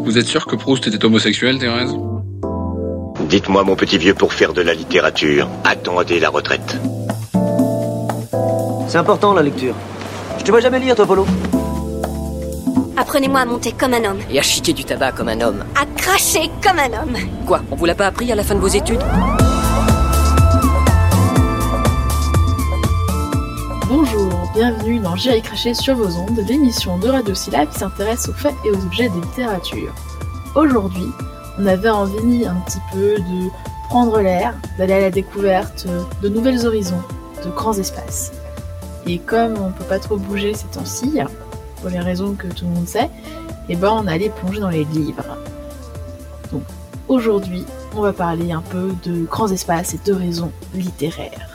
Vous êtes sûr que Proust était homosexuel, Thérèse? Dites-moi, mon petit vieux, pour faire de la littérature, attendez la retraite. C'est important, la lecture. Je te vois jamais lire, toi, Polo. Apprenez-moi à monter comme un homme. Et à chiquer du tabac comme un homme. À cracher comme un homme. Quoi, on vous l'a pas appris à la fin de vos études? Bonjour, bienvenue dans J'irai cracher sur vos ondes, l'émission de Radio Syllab qui s'intéresse aux faits et aux objets de littérature. Aujourd'hui, on avait envie un petit peu de prendre l'air, d'aller à la découverte de nouveaux horizons, de grands espaces. Et comme on peut pas trop bouger ces temps-ci, pour les raisons que tout le monde sait, on allait plonger dans les livres. Donc aujourd'hui, on va parler un peu de grands espaces et d'horizons littéraires.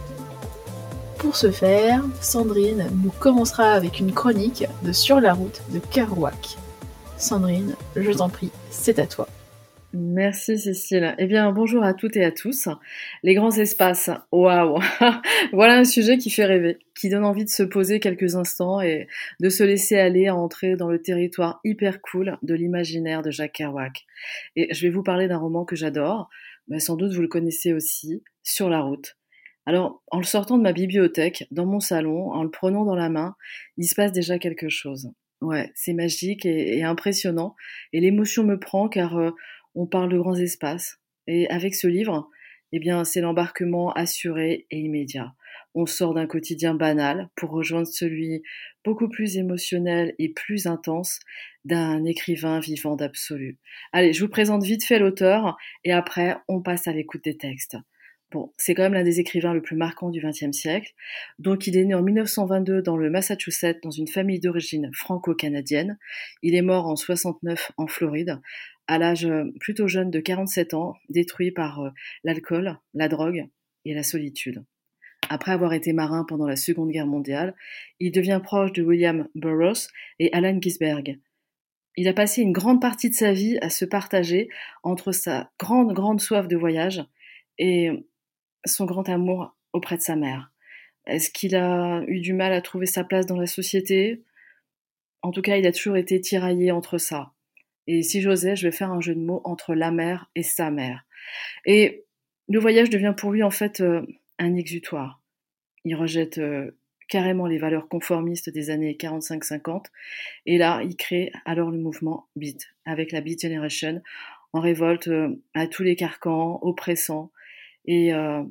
Pour ce faire, Sandrine nous commencera avec une chronique de Sur la route de Kerouac. Sandrine, je t'en prie, c'est à toi. Merci Cécile. Eh bien, bonjour à toutes et à tous. Les grands espaces, waouh. Voilà un sujet qui fait rêver, qui donne envie de se poser quelques instants et de se laisser aller à entrer dans le territoire hyper cool de l'imaginaire de Jack Kerouac. Et je vais vous parler d'un roman que j'adore, mais sans doute vous le connaissez aussi, Sur la route. Alors, en le sortant de ma bibliothèque, dans mon salon, en le prenant dans la main, il se passe déjà quelque chose. Ouais, c'est magique et impressionnant, et l'émotion me prend car on parle de grands espaces. Et avec ce livre, c'est l'embarquement assuré et immédiat. On sort d'un quotidien banal pour rejoindre celui beaucoup plus émotionnel et plus intense d'un écrivain vivant d'absolu. Allez, je vous présente vite fait l'auteur, et après, on passe à l'écoute des textes. Bon, c'est quand même l'un des écrivains le plus marquants du XXe siècle. Donc, il est né en 1922 dans le Massachusetts, dans une famille d'origine franco-canadienne. Il est mort en 69 en Floride, à l'âge plutôt jeune de 47 ans, détruit par l'alcool, la drogue et la solitude. Après avoir été marin pendant la Seconde Guerre mondiale, il devient proche de William Burroughs et Allen Ginsberg. Il a passé une grande partie de sa vie à se partager entre sa grande soif de voyage et son grand amour auprès de sa mère. Est-ce qu'il a eu du mal à trouver sa place dans la société? En tout cas, il a toujours été tiraillé entre ça. Et si j'osais, je vais faire un jeu de mots entre la mère et sa mère. Et le voyage devient pour lui en fait un exutoire. Il rejette carrément les valeurs conformistes des années 45-50. Et là, il crée alors le mouvement Beat, avec la Beat Generation, en révolte à tous les carcans oppressants. Et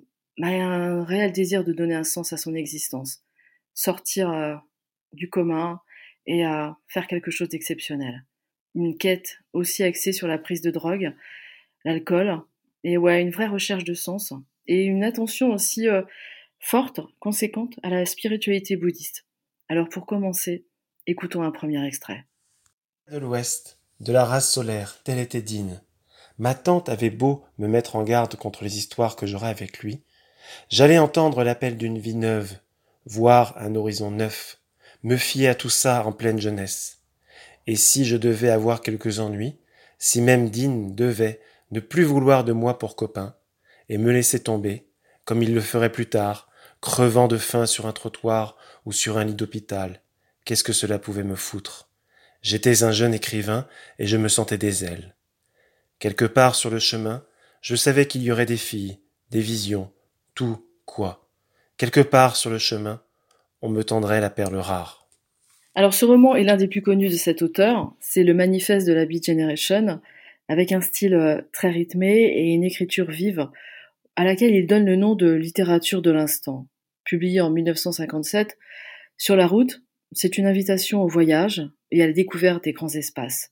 un réel désir de donner un sens à son existence, sortir du commun et faire quelque chose d'exceptionnel. Une quête aussi axée sur la prise de drogue, l'alcool, et une vraie recherche de sens, et une attention aussi forte, conséquente à la spiritualité bouddhiste. Alors pour commencer, écoutons un premier extrait. De l'Ouest, de la race solaire, telle était Dean. Ma tante avait beau me mettre en garde contre les histoires que j'aurais avec lui, j'allais entendre l'appel d'une vie neuve, voir un horizon neuf, me fier à tout ça en pleine jeunesse. Et si je devais avoir quelques ennuis, si même Dean devait ne plus vouloir de moi pour copain, et me laisser tomber, comme il le ferait plus tard, crevant de faim sur un trottoir ou sur un lit d'hôpital, qu'est-ce que cela pouvait me foutre? J'étais un jeune écrivain et je me sentais des ailes. Quelque part sur le chemin, je savais qu'il y aurait des filles, des visions, tout, quoi. Quelque part sur le chemin, on me tendrait la perle rare. Alors ce roman est l'un des plus connus de cet auteur, c'est le manifeste de la Beat Generation, avec un style très rythmé et une écriture vive, à laquelle il donne le nom de littérature de l'instant. Publié en 1957, Sur la route, c'est une invitation au voyage et à la découverte des grands espaces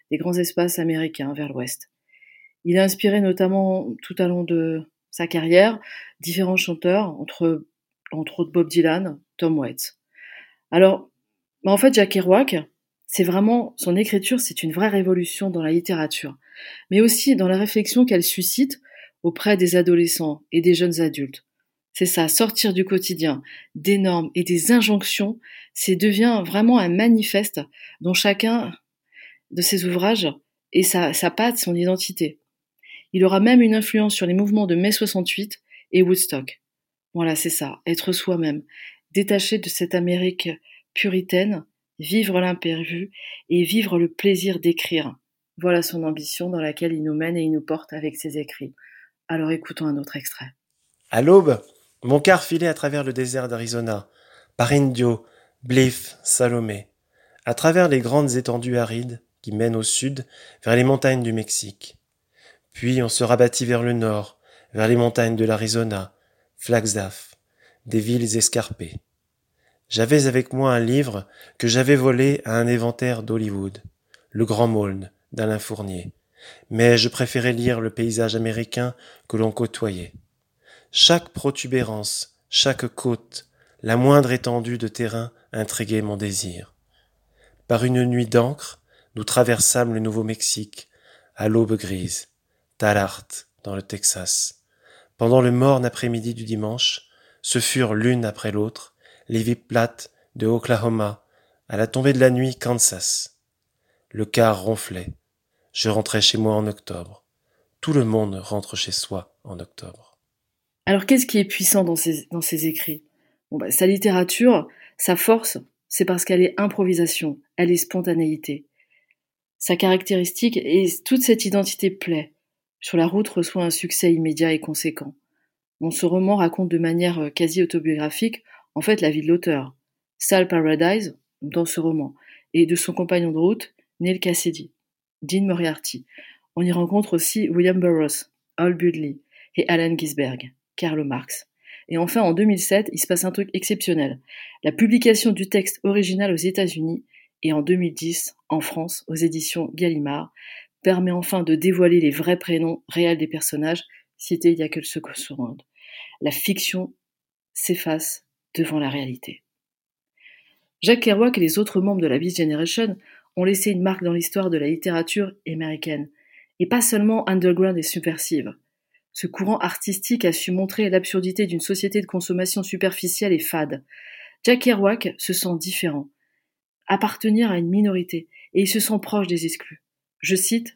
américains vers l'ouest. Il a inspiré notamment, tout au long de sa carrière, différents chanteurs, entre autres Bob Dylan, Tom Waits. Alors, en fait, Jack Kerouac, c'est vraiment, son écriture, c'est une vraie révolution dans la littérature, mais aussi dans la réflexion qu'elle suscite auprès des adolescents et des jeunes adultes. C'est ça, sortir du quotidien, des normes et des injonctions, devient vraiment un manifeste dont chacun de ses ouvrages est sa patte, son identité. Il aura même une influence sur les mouvements de mai 68 et Woodstock. Voilà, c'est ça, être soi-même, détaché de cette Amérique puritaine, vivre l'imprévu et vivre le plaisir d'écrire. Voilà son ambition dans laquelle il nous mène et il nous porte avec ses écrits. Alors écoutons un autre extrait. À l'aube, mon car filait à travers le désert d'Arizona, par Indio, Blythe, Salomé, à travers les grandes étendues arides qui mènent au sud vers les montagnes du Mexique. Puis on se rabattit vers le nord, vers les montagnes de l'Arizona, Flagstaff, des villes escarpées. J'avais avec moi un livre que j'avais volé à un éventaire d'Hollywood, Le Grand Maulne d'Alain Fournier, mais je préférais lire le paysage américain que l'on côtoyait. Chaque protubérance, chaque côte, la moindre étendue de terrain intriguait mon désir. Par une nuit d'encre, nous traversâmes le Nouveau-Mexique, à l'aube grise, Tallard, dans le Texas. Pendant le morne après-midi du dimanche, ce furent l'une après l'autre les villes plates de Oklahoma, à la tombée de la nuit, Kansas. Le car ronflait. Je rentrais chez moi en octobre. Tout le monde rentre chez soi en octobre. Alors qu'est-ce qui est puissant dans ses écrits ? Sa littérature, sa force, c'est parce qu'elle est improvisation, elle est spontanéité. Sa caractéristique est toute cette identité plaît. Sur la route reçoit un succès immédiat et conséquent. Ce roman raconte de manière quasi autobiographique en fait la vie de l'auteur, Sal Paradise, dans ce roman, et de son compagnon de route, Neil Cassidy, Dean Moriarty. On y rencontre aussi William Burroughs, Al Budley et Allen Ginsberg, Karl Marx. Et enfin, en 2007, il se passe un truc exceptionnel. La publication du texte original aux États-Unis et en 2010, en France, aux éditions Gallimard, permet enfin de dévoiler les vrais prénoms réels des personnages cités il y a quelques secondes. La fiction s'efface devant la réalité. Jack Kerouac et les autres membres de la Beat Generation ont laissé une marque dans l'histoire de la littérature américaine, et pas seulement underground et subversive. Ce courant artistique a su montrer l'absurdité d'une société de consommation superficielle et fade. Jack Kerouac se sent différent, appartenir à une minorité, et il se sent proche des exclus. Je cite,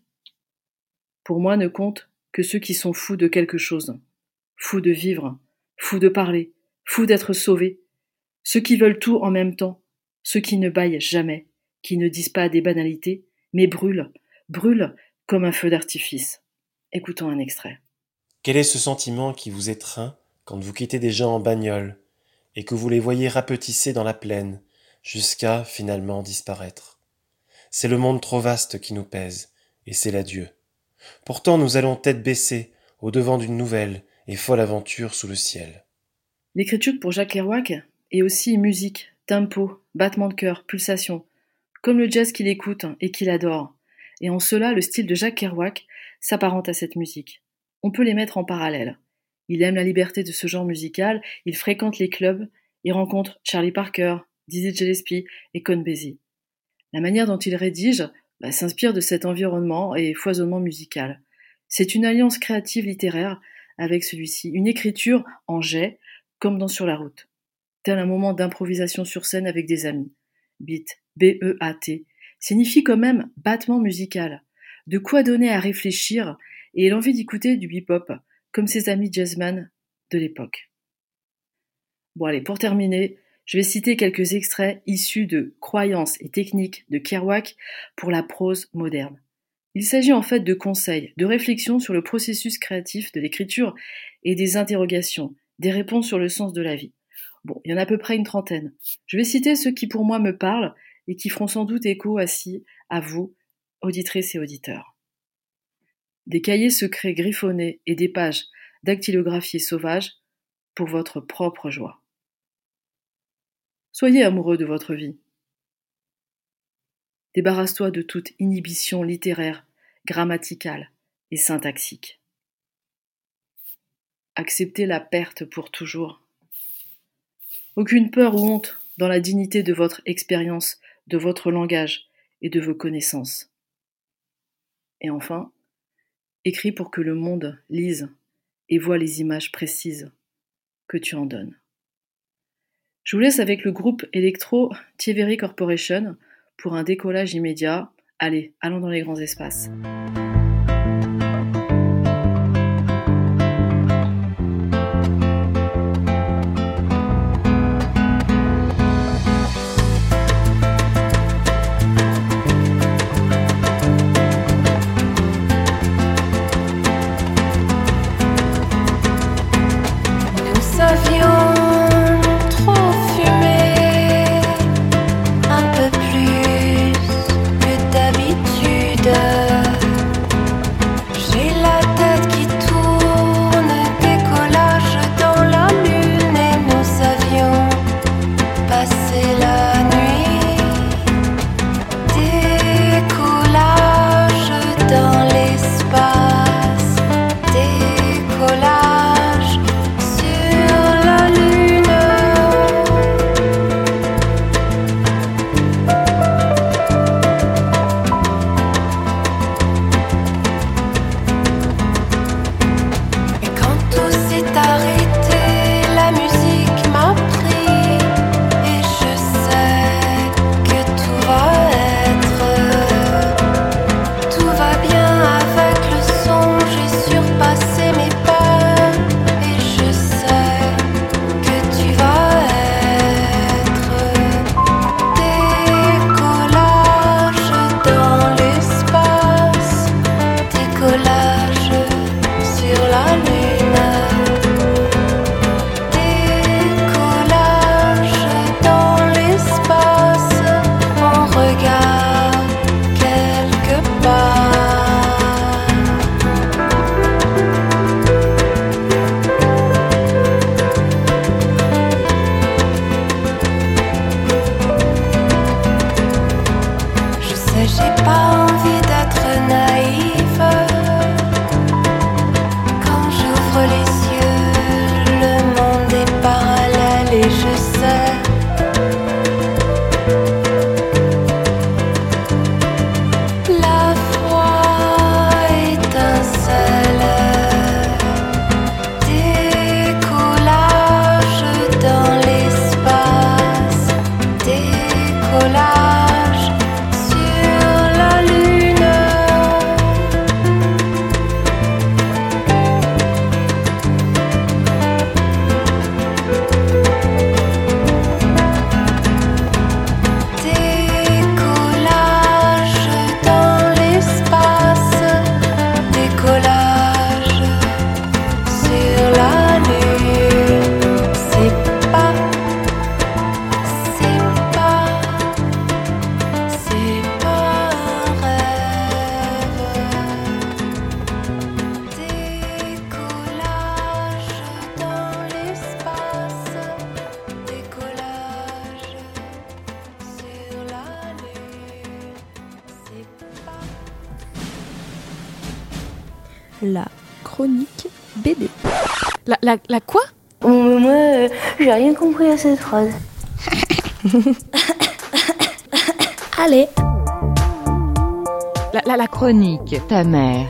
« Pour moi ne comptent que ceux qui sont fous de quelque chose, fous de vivre, fous de parler, fous d'être sauvés, ceux qui veulent tout en même temps, ceux qui ne bâillent jamais, qui ne disent pas des banalités, mais brûlent comme un feu d'artifice. » Écoutons un extrait. Quel est ce sentiment qui vous étreint quand vous quittez des gens en bagnole et que vous les voyez rapetisser dans la plaine jusqu'à finalement disparaître? C'est le monde trop vaste qui nous pèse, et c'est l'adieu. Pourtant nous allons tête baissée au devant d'une nouvelle et folle aventure sous le ciel. L'écriture pour Jack Kerouac est aussi musique, tempo, battement de cœur, pulsation, comme le jazz qu'il écoute et qu'il adore. Et en cela, le style de Jack Kerouac s'apparente à cette musique. On peut les mettre en parallèle. Il aime la liberté de ce genre musical, il fréquente les clubs et rencontre Charlie Parker, Dizzy Gillespie et Count Basie. La manière dont il rédige s'inspire de cet environnement et foisonnement musical. C'est une alliance créative littéraire avec celui-ci, une écriture en jet, comme dans Sur la route. Tel un moment d'improvisation sur scène avec des amis. Beat, B-E-A-T, signifie quand même battement musical, de quoi donner à réfléchir et l'envie d'écouter du bebop, comme ses amis jazzman de l'époque. Bon allez, pour terminer, je vais citer quelques extraits issus de Croyances et techniques de Kerouac pour la prose moderne. Il s'agit en fait de conseils, de réflexions sur le processus créatif de l'écriture et des interrogations, des réponses sur le sens de la vie. Bon, il y en a à peu près une trentaine. Je vais citer ceux qui pour moi me parlent et qui feront sans doute écho à vous, auditrices et auditeurs. Des cahiers secrets griffonnés et des pages dactylographiées sauvages pour votre propre joie. Soyez amoureux de votre vie. Débarrasse-toi de toute inhibition littéraire, grammaticale et syntaxique. Acceptez la perte pour toujours. Aucune peur ou honte dans la dignité de votre expérience, de votre langage et de vos connaissances. Et enfin, écris pour que le monde lise et voit les images précises que tu en donnes. Je vous laisse avec le groupe électro Thievery Corporation pour un décollage immédiat. Allez, allons dans les grands espaces. décollage sur la lune. Décollage dans l'espace, décollage sur la lune. C'est pas un rêve. Décollage dans l'espace, décollage sur la lune. C'est pas La chronique BD. La quoi? Moi, j'ai rien compris à cette phrase. Allez. La chronique, ta mère.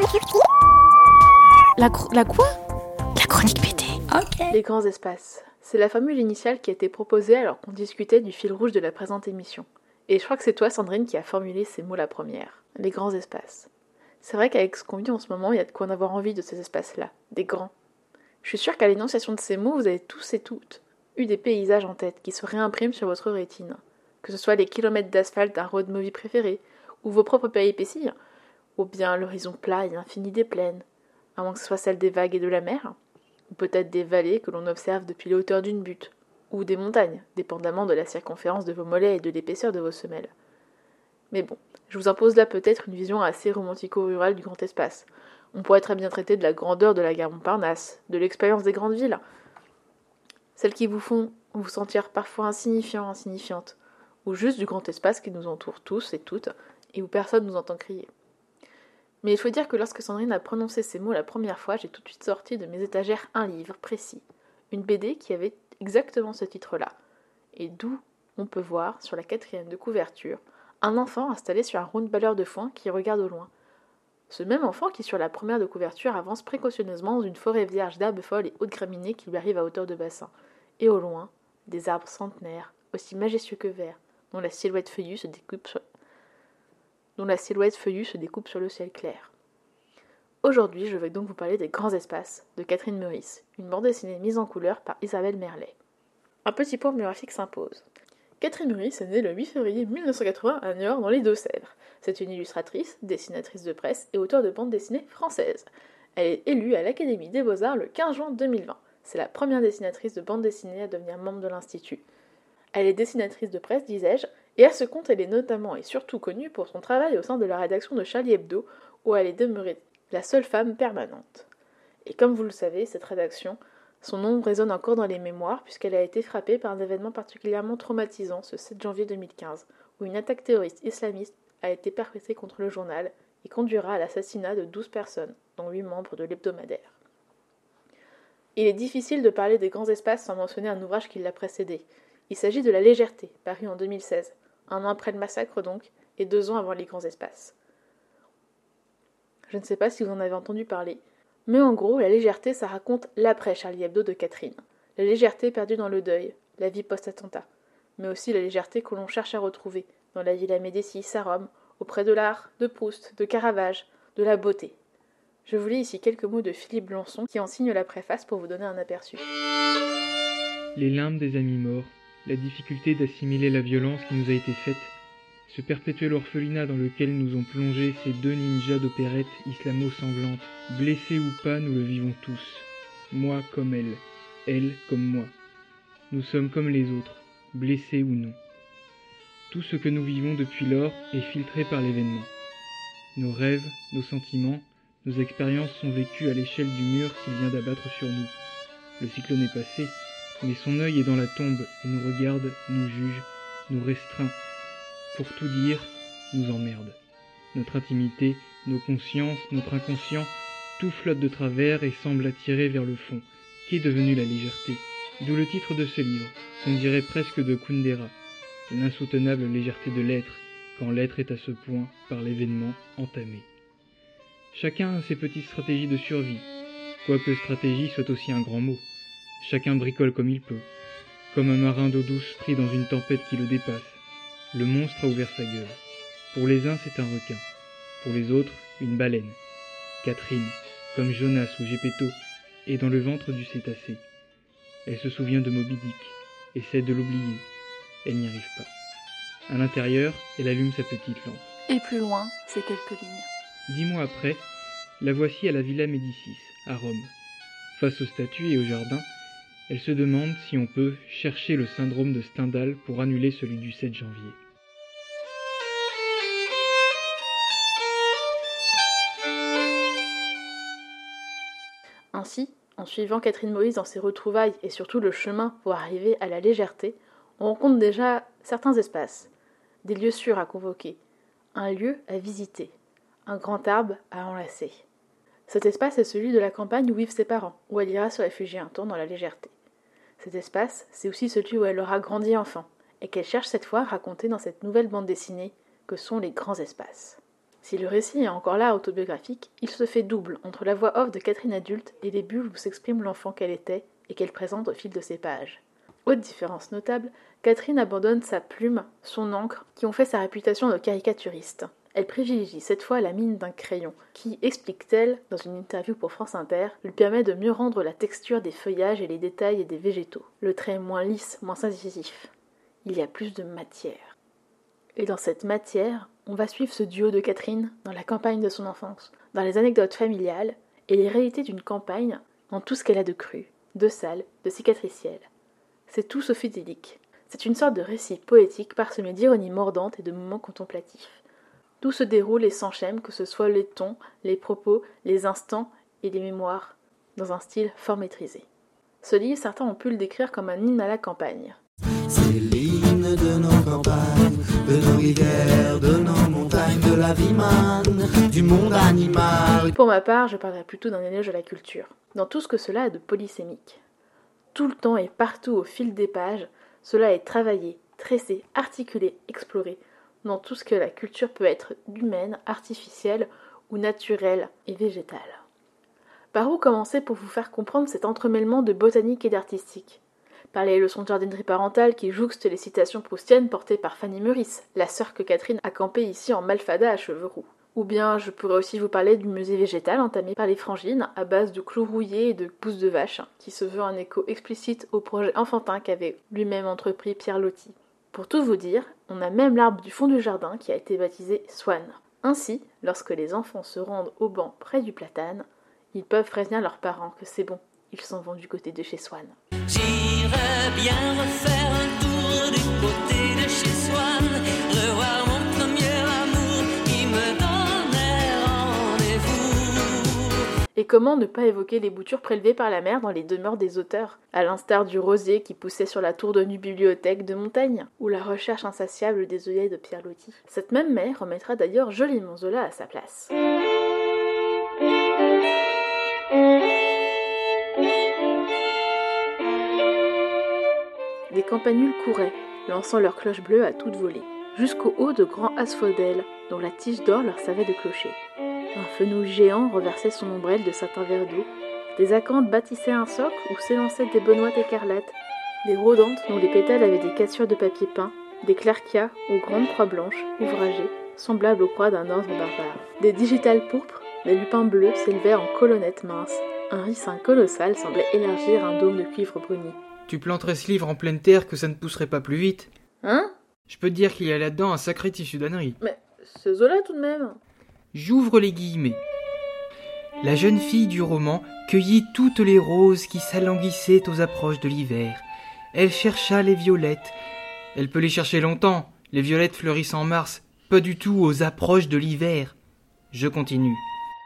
La quoi? La chronique BD. Ok. Les grands espaces. C'est la formule initiale qui a été proposée alors qu'on discutait du fil rouge de la présente émission. Et je crois que c'est toi, Sandrine, qui a formulé ces mots la première. Les grands espaces. C'est vrai qu'avec ce qu'on vit en ce moment, il y a de quoi en avoir envie de ces espaces-là. Des grands. Je suis sûre qu'à l'énonciation de ces mots, vous avez tous et toutes eu des paysages en tête qui se réimpriment sur votre rétine. Que ce soit les kilomètres d'asphalte d'un road movie préféré, ou vos propres péripéties, ou bien l'horizon plat et infini des plaines, à moins que ce soit celle des vagues et de la mer, ou peut-être des vallées que l'on observe depuis les hauteurs d'une butte, ou des montagnes, dépendamment de la circonférence de vos mollets et de l'épaisseur de vos semelles. Mais bon, je vous impose là peut-être une vision assez romantico-rurale du grand espace. On pourrait très bien traiter de la grandeur de la gare Montparnasse, de l'expérience des grandes villes, celles qui vous font vous sentir parfois insignifiant, insignifiante, ou juste du grand espace qui nous entoure tous et toutes, et où personne nous entend crier. Mais il faut dire que lorsque Sandrine a prononcé ces mots la première fois, j'ai tout de suite sorti de mes étagères un livre précis, une BD qui avait exactement ce titre-là, et d'où on peut voir, sur la 4e de couverture, un enfant installé sur un round-balleur de foin qui regarde au loin. Ce même enfant qui, sur la première de couverture, avance précautionneusement dans une forêt vierge d'herbes folles et hautes graminées qui lui arrivent à hauteur de bassin. Et au loin, des arbres centenaires, aussi majestueux que verts, dont la silhouette feuillue se découpe sur le ciel clair. Aujourd'hui, je vais donc vous parler des Grands Espaces, de Catherine Meurice, une bande dessinée mise en couleur par Isabelle Merlet. Un petit point biographique s'impose. Catherine Meurice est née le 8 février 1980 à Niort, dans les Deux-Sèvres. C'est une illustratrice, dessinatrice de presse et auteure de bande dessinée française. Elle est élue à l'Académie des Beaux-Arts le 15 juin 2020. C'est la première dessinatrice de bande dessinée à devenir membre de l'Institut. Elle est dessinatrice de presse, disais-je, et à ce compte, elle est notamment et surtout connue pour son travail au sein de la rédaction de Charlie Hebdo, où elle est demeurée la seule femme permanente. Et comme vous le savez, cette rédaction, son nom résonne encore dans les mémoires puisqu'elle a été frappée par un événement particulièrement traumatisant ce 7 janvier 2015, où une attaque terroriste islamiste a été perpétrée contre le journal et conduira à l'assassinat de 12 personnes, dont 8 membres de l'hebdomadaire. Il est difficile de parler des grands espaces sans mentionner un ouvrage qui l'a précédé. Il s'agit de La Légèreté, paru en 2016, un an après le massacre donc, et 2 ans avant les grands espaces. Je ne sais pas si vous en avez entendu parler, mais en gros, La Légèreté, ça raconte l'après Charlie Hebdo de Catherine. La légèreté perdue dans le deuil, la vie post-attentat, mais aussi la légèreté que l'on cherche à retrouver dans la Villa Médicis à Rome, auprès de l'art, de Proust, de Caravage, de la beauté. Je vous lis ici quelques mots de Philippe Blançon qui en signe la préface pour vous donner un aperçu. Les limbes des amis morts, la difficulté d'assimiler la violence qui nous a été faite, ce perpétuel orphelinat dans lequel nous ont plongé ces 2 ninjas d'opérette islamo-sanglantes, blessés ou pas, nous le vivons tous. Moi comme elle comme moi. Nous sommes comme les autres, blessés ou non. Tout ce que nous vivons depuis lors est filtré par l'événement. Nos rêves, nos sentiments, nos expériences sont vécues à l'échelle du mur qu'il vient d'abattre sur nous. Le cyclone est passé, mais son œil est dans la tombe et nous regarde, nous juge, nous restreint. Pour tout dire, nous emmerde. Notre intimité, nos consciences, notre inconscient, tout flotte de travers et semble attirer vers le fond. Qu'est devenue la légèreté? D'où le titre de ce livre, on dirait presque de Kundera, l'insoutenable légèreté de l'être, quand l'être est à ce point par l'événement entamé. Chacun a ses petites stratégies de survie, quoique stratégie soit aussi un grand mot. Chacun bricole comme il peut, comme un marin d'eau douce pris dans une tempête qui le dépasse. Le monstre a ouvert sa gueule. Pour les uns, c'est un requin. Pour les autres, une baleine. Catherine, comme Jonas ou Gepetto, est dans le ventre du cétacé. Elle se souvient de Moby Dick, essaie de l'oublier. Elle n'y arrive pas. À l'intérieur, elle allume sa petite lampe. Et plus loin, c'est quelques lignes. 10 mois après, la voici à la Villa Médicis, à Rome. Face aux statues et au jardin, elle se demande si on peut chercher le syndrome de Stendhal pour annuler celui du 7 janvier. Ainsi, en suivant Catherine Moïse dans ses retrouvailles et surtout le chemin pour arriver à la légèreté, on rencontre déjà certains espaces, des lieux sûrs à convoquer, un lieu à visiter, un grand arbre à enlacer. Cet espace est celui de la campagne où vivent ses parents, où elle ira se réfugier un temps dans la légèreté. Cet espace, c'est aussi celui où elle aura grandi enfant, et qu'elle cherche cette fois à raconter dans cette nouvelle bande dessinée que sont les grands espaces. Si le récit est encore là autobiographique, il se fait double entre la voix off de Catherine adulte et les bulles où s'exprime l'enfant qu'elle était et qu'elle présente au fil de ses pages. Autre différence notable, Catherine abandonne sa plume, son encre, qui ont fait sa réputation de caricaturiste. Elle privilégie cette fois la mine d'un crayon, qui, explique-t-elle dans une interview pour France Inter, lui permet de mieux rendre la texture des feuillages et les détails des végétaux. Le trait est moins lisse, moins incisif. Il y a plus de matière. Et dans cette matière, on va suivre ce duo de Catherine dans la campagne de son enfance, dans les anecdotes familiales et les réalités d'une campagne, dans tout ce qu'elle a de cru, de sale, de cicatriciel. C'est tout sauf idyllique. C'est une sorte de récit poétique parsemé d'ironies mordantes et de moments contemplatifs. Tout se déroule et s'enchaîne, que ce soit les tons, les propos, les instants et les mémoires, dans un style fort maîtrisé. Ce livre, certains ont pu le décrire comme un hymne à la campagne. C'est l'hymne de nos campagnes, de nos rivières, de nos montagnes, de la vie manne, du monde animal. Pour ma part, je parlerai plutôt d'un éloge à la culture, dans tout ce que cela a de polysémique. Tout le temps et partout au fil des pages, cela est travaillé, tressé, articulé, exploré, dans tout ce que la culture peut être humaine, artificielle ou naturelle et végétale. Par où commencer pour vous faire comprendre cet entremêlement de botanique et d'artistique ? Par les leçons de jardinerie parentale qui jouxtent les citations proustiennes portées par Fanny Meurice, la sœur que Catherine a campée ici en Malfada à cheveux roux. Ou bien je pourrais aussi vous parler du musée végétal entamé par les frangines à base de clous rouillés et de pousses de vache, qui se veut un écho explicite au projet enfantin qu'avait lui-même entrepris Pierre Loti. Pour tout vous dire, on a même l'arbre du fond du jardin qui a été baptisé Swan. Ainsi, lorsque les enfants se rendent au banc près du platane, ils peuvent prévenir leurs parents que c'est bon, ils s'en vont du côté de chez Swan. J'irais bien refaire un tour du côté de chez Swan, revoir mon premier amour qui me donnait rendez-vous. Et comment ne pas évoquer les boutures prélevées par la mer dans les demeures des auteurs, à l'instar du rosier qui poussait sur la tour de nue bibliothèque de Montaigne, ou la recherche insatiable des œillets de Pierre Loti. Cette même mer remettra d'ailleurs joliment Zola à sa place. Des campanules couraient, lançant leurs cloches bleues à toute volée, jusqu'au haut de grands asphodèles, dont la tige d'or leur servait de clocher. Un fenouil géant reversait son ombrelle de satin vert d'eau, des acanthes bâtissaient un socle où s'élançaient des benoîtes écarlates, des rhodantes dont les pétales avaient des cassures de papier peint, des clarkias aux grandes croix blanches, ouvragées, semblables aux croix d'un ordre barbare. Des digitales pourpres, des lupins bleus s'élevaient en colonnettes minces, un ricin colossal semblait élargir un dôme de cuivre bruni. Tu planterais ce livre en pleine terre que ça ne pousserait pas plus vite. Hein ? Je peux te dire qu'il y a là-dedans un sacré tissu d'ânerie. Mais c'est Zola tout de même. J'ouvre les guillemets. La jeune fille du roman cueillit toutes les roses qui s'alanguissaient aux approches de l'hiver. Elle chercha les violettes. Elle peut les chercher longtemps. Les violettes fleurissent en mars, pas du tout aux approches de l'hiver. Je continue.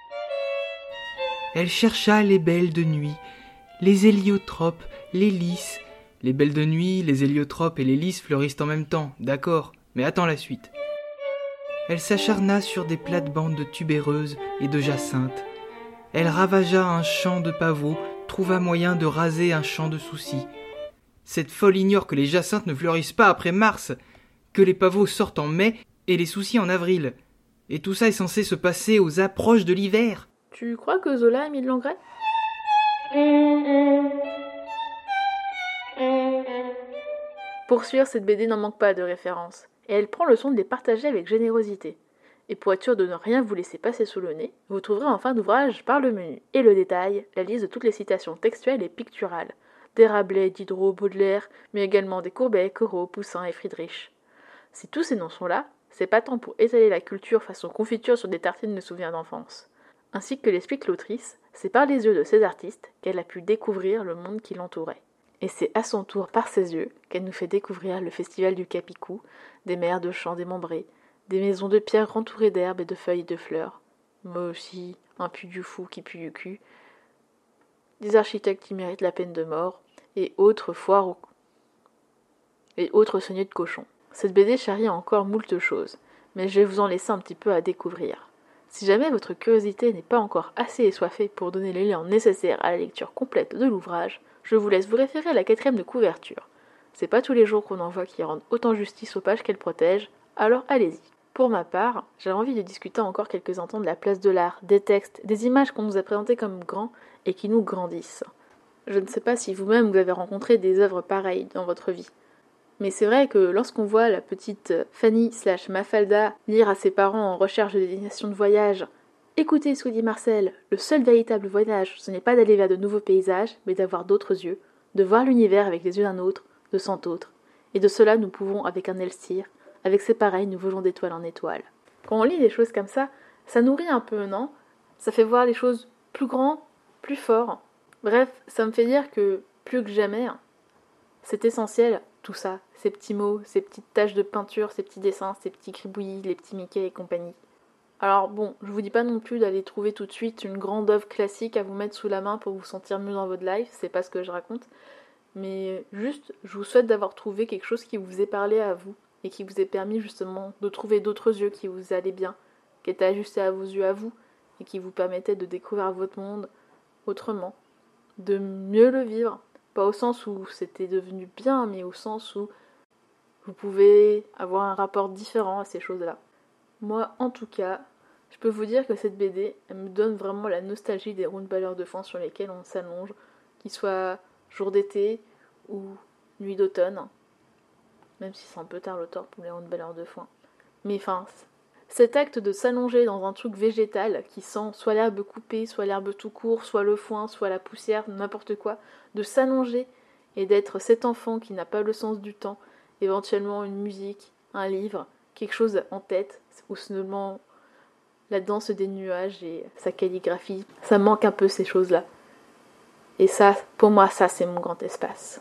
Elle chercha les belles de nuit, les héliotropes, les lys. Les belles de nuit, les héliotropes et les lys fleurissent en même temps, d'accord, mais attends la suite. Elle s'acharna sur des plates-bandes de tubéreuses et de jacinthes. Elle ravagea un champ de pavots, trouva moyen de raser un champ de soucis. Cette folle ignore que les jacinthes ne fleurissent pas après mars, que les pavots sortent en mai et les soucis en avril. Et tout ça est censé se passer aux approches de l'hiver. Tu crois que Zola a mis de l'engrais ? Pour suivre, cette BD n'en manque pas de références. et elle prend le soin de les partager avec générosité. Et pour être sûr de ne rien vous laisser passer sous le nez, vous trouverez en fin d'ouvrage, par le menu et le détail, la liste de toutes les citations textuelles et picturales, des Rabelais, Diderot, Baudelaire, mais également des Courbet, Corot, Poussin et Friedrich. Si tous ces noms sont là, c'est pas tant pour étaler la culture façon confiture sur des tartines de souvenirs d'enfance. Ainsi que l'explique l'autrice, c'est par les yeux de ces artistes qu'elle a pu découvrir le monde qui l'entourait. Et c'est à son tour par ses yeux qu'elle nous fait découvrir le festival du Capicou, des mers de champs démembrés, des maisons de pierre entourées d'herbes et de feuilles et de fleurs, moi aussi, un puits du fou qui pue du cul, des architectes qui méritent la peine de mort, et autres foires et autres saignées de cochons. Cette BD charrie encore moult choses, mais je vais vous en laisser un petit peu à découvrir. Si jamais votre curiosité n'est pas encore assez assoiffée pour donner l'élan nécessaire à la lecture complète de l'ouvrage, je vous laisse vous référer à la 4e de couverture. C'est pas tous les jours qu'on en voit qui rendent autant justice aux pages qu'elles protègent, alors allez-y. Pour ma part, j'avais envie de discuter encore quelques instants de la place de l'art, des textes, des images qu'on nous a présentées comme grands et qui nous grandissent. Je ne sais pas si vous-même vous avez rencontré des œuvres pareilles dans votre vie. Mais c'est vrai que lorsqu'on voit la petite Fanny/Mafalda lire à ses parents en recherche de destination de voyage « Écoutez ce que dit Marcel, le seul véritable voyage, ce n'est pas d'aller vers de nouveaux paysages, mais d'avoir d'autres yeux, de voir l'univers avec les yeux d'un autre, de cent autres. Et de cela nous pouvons, avec un Elstir, avec ses pareils, nous volons d'étoile en étoile. » Quand on lit des choses comme ça nourrit un peu, non ? Ça fait voir les choses plus grands, plus forts. Bref, ça me fait dire que, plus que jamais, c'est essentiel, tout ça, ces petits mots, ces petites taches de peinture, ces petits dessins, ces petits gribouillis, les petits Mickey et compagnie. Alors bon, je vous dis pas non plus d'aller trouver tout de suite une grande œuvre classique à vous mettre sous la main pour vous sentir mieux dans votre life, c'est pas ce que je raconte, mais juste, je vous souhaite d'avoir trouvé quelque chose qui vous ait parlé à vous, et qui vous ait permis justement de trouver d'autres yeux qui vous allaient bien, qui étaient ajustés à vos yeux à vous, et qui vous permettaient de découvrir votre monde autrement, de mieux le vivre, pas au sens où c'était devenu bien, mais au sens où vous pouvez avoir un rapport différent à ces choses-là. Moi, en tout cas, je peux vous dire que cette BD, elle me donne vraiment la nostalgie des rondes balleurs de foin sur lesquelles on s'allonge, qu'il soit jour d'été ou nuit d'automne, même si c'est un peu tard l'automne pour les rondes balleurs de foin. Mais enfin, cet acte de s'allonger dans un truc végétal qui sent soit l'herbe coupée, soit l'herbe tout court, soit le foin, soit la poussière, n'importe quoi, de s'allonger et d'être cet enfant qui n'a pas le sens du temps, éventuellement une musique, un livre, quelque chose en tête, ou seulement la danse des nuages et sa calligraphie, ça manque un peu ces choses-là. Et ça, pour moi, ça c'est mon grand espace.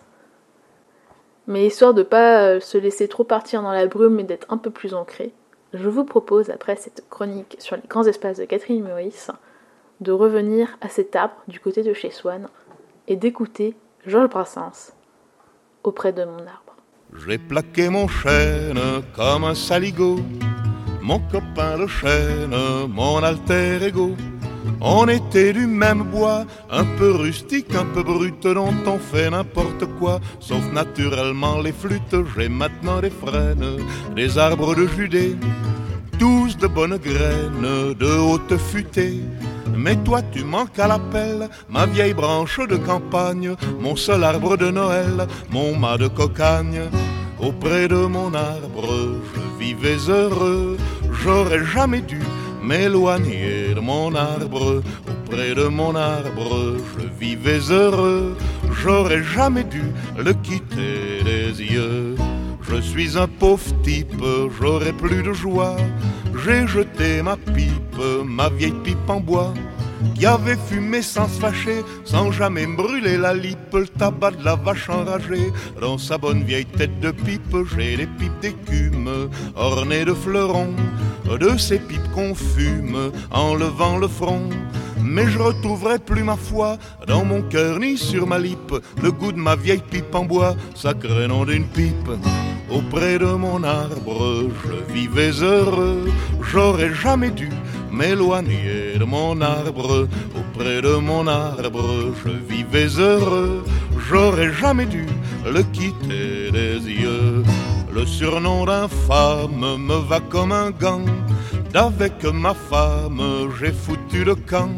Mais histoire de pas se laisser trop partir dans la brume et d'être un peu plus ancré, je vous propose, après cette chronique sur les grands espaces de Catherine Meurice, de revenir à cet arbre du côté de chez Swann et d'écouter Georges Brassens, Auprès de mon arbre. J'ai plaqué mon chêne comme un saligot, mon copain le chêne, mon alter ego. On était du même bois, un peu rustique, un peu brut, dont on fait n'importe quoi, sauf naturellement les flûtes. J'ai maintenant des frênes, des arbres de Judée, tous de bonnes graines, de haute futée. Mais toi tu manques à l'appel, ma vieille branche de campagne, mon seul arbre de Noël, mon mât de cocagne. Auprès de mon arbre, je vivais heureux, j'aurais jamais dû m'éloigner de mon arbre. Auprès de mon arbre, je vivais heureux, j'aurais jamais dû le quitter des yeux. Je suis un pauvre type, j'aurais plus de joie, j'ai jeté ma pipe, ma vieille pipe en bois, qui avait fumé sans se fâcher, sans jamais me brûler la lippe, le tabac de la vache enragée. Dans sa bonne vieille tête de pipe, j'ai les pipes d'écume, ornées de fleurons, de ces pipes qu'on fume, en levant le front. Mais je retrouverai plus ma foi dans mon cœur ni sur ma lippe, le goût de ma vieille pipe en bois, sacré nom d'une pipe. Auprès de mon arbre, je vivais heureux, j'aurais jamais dû m'éloigner de mon arbre. Auprès de mon arbre, je vivais heureux, j'aurais jamais dû le quitter des yeux. Le surnom d'infâme me va comme un gant, d'avec ma femme j'ai foutu le camp.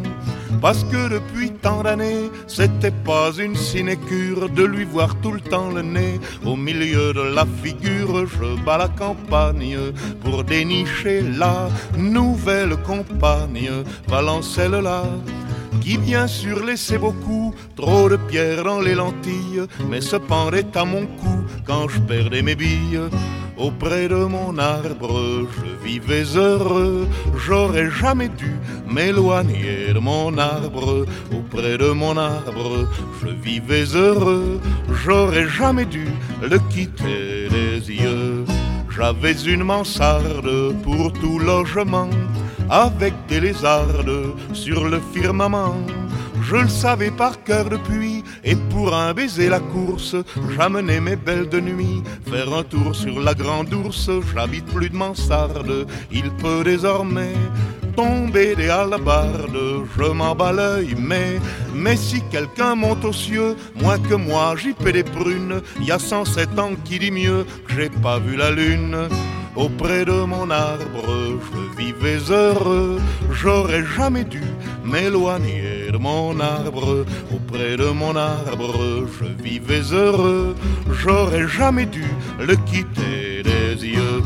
parce que depuis tant d'années, c'était pas une sinécure de lui voir tout le temps le nez au milieu de la figure. Je bats la campagne pour dénicher la nouvelle compagne, Valancelle-là, qui bien sûr laissait beaucoup trop de pierres dans les lentilles, mais se pendait à mon cou quand je perdais mes billes. Auprès de mon arbre, je vivais heureux, j'aurais jamais dû m'éloigner de mon arbre. Auprès de mon arbre, je vivais heureux, j'aurais jamais dû le quitter des yeux. J'avais une mansarde pour tout logement, avec des lézardes sur le firmament. Je le savais par cœur depuis, et pour un baiser la course, j'amenais mes belles de nuit faire un tour sur la grande ours. J'habite plus de mansarde, il peut désormais tomber des hallebardes. Je m'en bats l'œil, mais si quelqu'un monte aux cieux, moins que moi j'y paie des prunes. Y a 107 ans qui dit mieux que j'ai pas vu la lune. Auprès de mon arbre, je vivais heureux, j'aurais jamais dû m'éloigner de mon arbre. Auprès de mon arbre, je vivais heureux, j'aurais jamais dû le quitter des yeux.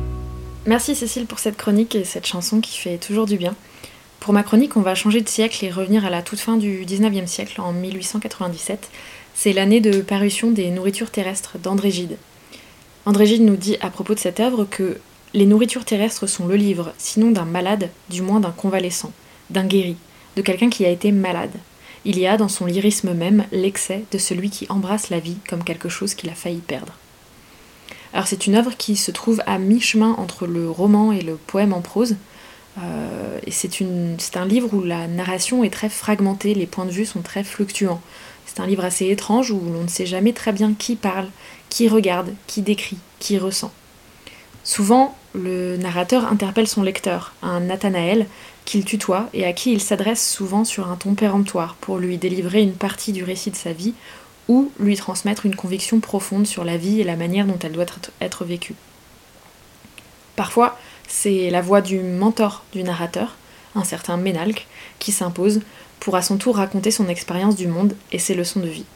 Merci Cécile pour cette chronique et cette chanson qui fait toujours du bien. Pour ma chronique, on va changer de siècle et revenir à la toute fin du 19e siècle, en 1897. C'est l'année de parution des Nourritures terrestres d'André Gide. André Gide nous dit à propos de cette œuvre que les nourritures terrestres sont le livre, sinon d'un malade, du moins d'un convalescent, d'un guéri, de quelqu'un qui a été malade. Il y a dans son lyrisme même l'excès de celui qui embrasse la vie comme quelque chose qu'il a failli perdre. Alors c'est une œuvre qui se trouve à mi-chemin entre le roman et le poème en prose, et c'est un livre où la narration est très fragmentée, les points de vue sont très fluctuants. C'est un livre assez étrange où l'on ne sait jamais très bien qui parle, qui regarde, qui décrit, qui ressent. Souvent, le narrateur interpelle son lecteur, un Nathanaël, qu'il tutoie et à qui il s'adresse souvent sur un ton péremptoire pour lui délivrer une partie du récit de sa vie ou lui transmettre une conviction profonde sur la vie et la manière dont elle doit être vécue. Parfois, c'est la voix du mentor du narrateur, un certain Ménalque, qui s'impose pour à son tour raconter son expérience du monde et ses leçons de vie.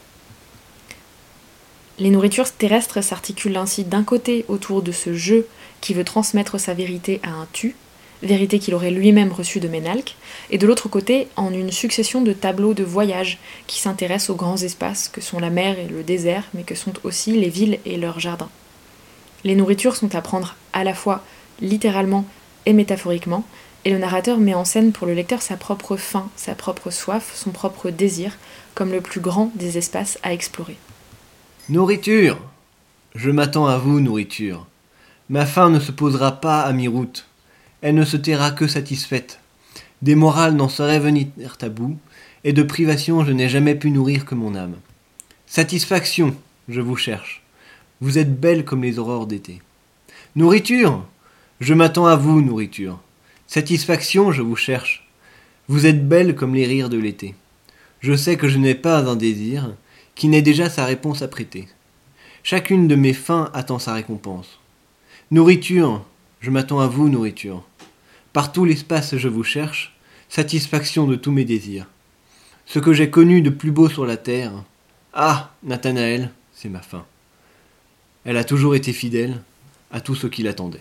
Les nourritures terrestres s'articulent ainsi d'un côté autour de ce jeu qui veut transmettre sa vérité à un tu, vérité qu'il aurait lui-même reçue de Ménalque, et de l'autre côté en une succession de tableaux de voyage qui s'intéressent aux grands espaces que sont la mer et le désert, mais que sont aussi les villes et leurs jardins. Les nourritures sont à prendre à la fois littéralement et métaphoriquement, et le narrateur met en scène pour le lecteur sa propre faim, sa propre soif, son propre désir, comme le plus grand des espaces à explorer. Nourriture! Je m'attends à vous, nourriture. Ma faim ne se posera pas à mi-route. Elle ne se taira que satisfaite. Des morales n'en sauraient venir à bout, et de privation je n'ai jamais pu nourrir que mon âme. Satisfaction, je vous cherche. Vous êtes belle comme les aurores d'été. Nourriture! Je m'attends à vous, nourriture. Satisfaction, je vous cherche. Vous êtes belle comme les rires de l'été. Je sais que je n'ai pas un désir, qui n'ait déjà sa réponse à prêter. Chacune de mes faims attend sa récompense. Nourriture, je m'attends à vous, nourriture. Par tout l'espace je vous cherche, satisfaction de tous mes désirs. Ce que j'ai connu de plus beau sur la terre, ah, Nathanaël, c'est ma faim. Elle a toujours été fidèle à tout ce qui l'attendait.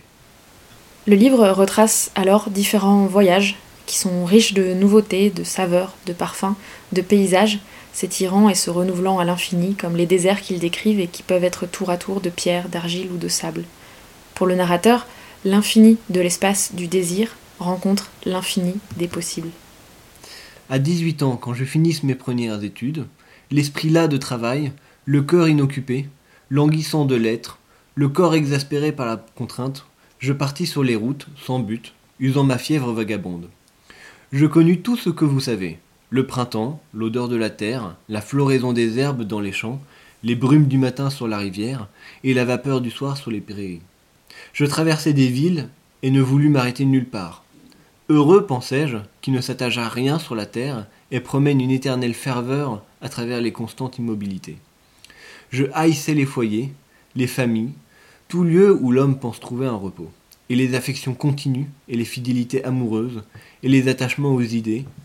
Le livre retrace alors différents voyages qui sont riches de nouveautés, de saveurs, de parfums, de paysages, s'étirant et se renouvelant à l'infini comme les déserts qu'ils décrivent et qui peuvent être tour à tour de pierre, d'argile ou de sable. Pour le narrateur, l'infini de l'espace du désir rencontre l'infini des possibles. À 18 ans, quand je finisse mes premières études, l'esprit las de travail, le cœur inoccupé, languissant de l'être, le corps exaspéré par la contrainte, je partis sur les routes, sans but, usant ma fièvre vagabonde. Je connus tout ce que vous savez, le printemps, l'odeur de la terre, la floraison des herbes dans les champs, les brumes du matin sur la rivière et la vapeur du soir sur les prairies. Je traversai des villes et ne voulus m'arrêter nulle part. Heureux, pensai-je, qui ne s'attache à rien sur la terre et promène une éternelle ferveur à travers les constantes immobilités. Je haïssais les foyers, les familles, tout lieu où l'homme pense trouver un repos, et les affections continues, et les fidélités amoureuses, et les attachements aux idées,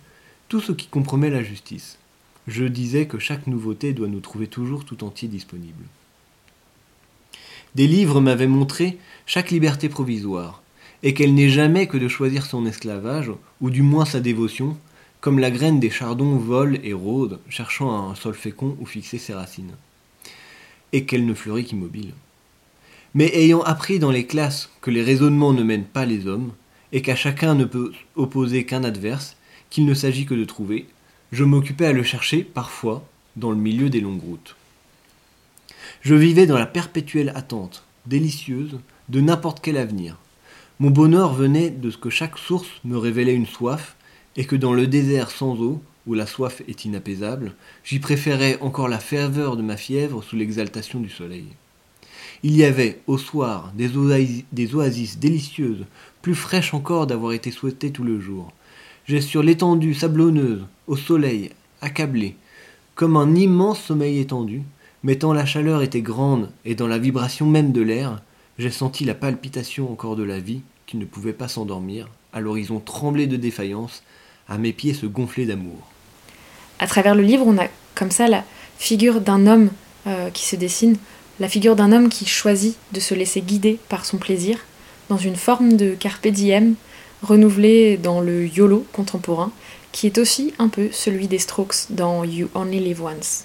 tout ce qui compromet la justice. Je disais que chaque nouveauté doit nous trouver toujours tout entier disponible. Des livres m'avaient montré chaque liberté provisoire, et qu'elle n'est jamais que de choisir son esclavage, ou du moins sa dévotion, comme la graine des chardons vole et rôde, cherchant un sol fécond où fixer ses racines, et qu'elle ne fleurit qu'immobile. Mais ayant appris dans les classes que les raisonnements ne mènent pas les hommes, et qu'à chacun ne peut opposer qu'un adverse, qu'il ne s'agit que de trouver, je m'occupais à le chercher, parfois, dans le milieu des longues routes. Je vivais dans la perpétuelle attente, délicieuse, de n'importe quel avenir. Mon bonheur venait de ce que chaque source me révélait une soif, et que dans le désert sans eau, où la soif est inapaisable, j'y préférais encore la ferveur de ma fièvre sous l'exaltation du soleil. Il y avait, au soir, des oasis délicieuses, plus fraîches encore d'avoir été souhaitées tout le jour. J'ai sur l'étendue sablonneuse, au soleil, accablé, comme un immense sommeil étendu, mais tant la chaleur était grande et dans la vibration même de l'air, j'ai senti la palpitation encore de la vie qui ne pouvait pas s'endormir, à l'horizon trembler de défaillance, à mes pieds se gonfler d'amour. À travers le livre, on a comme ça la figure d'un homme qui se dessine, la figure d'un homme qui choisit de se laisser guider par son plaisir, dans une forme de carpe diem, renouvelée dans le YOLO contemporain, qui est aussi un peu celui des Strokes dans You Only Live Once.